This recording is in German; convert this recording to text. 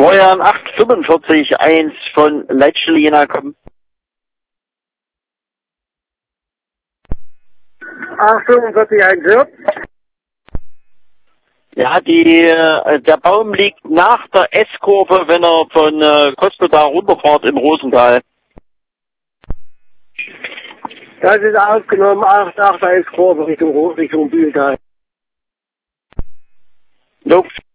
Florian 845, 1 von Leitstelle kommen. 845, 1 hört. Ja, der Baum liegt nach der S-Kurve, wenn er von Costa runterfährt im Rosental. Das ist aufgenommen, 8, 1 Kurve Richtung Bühltal. Nope.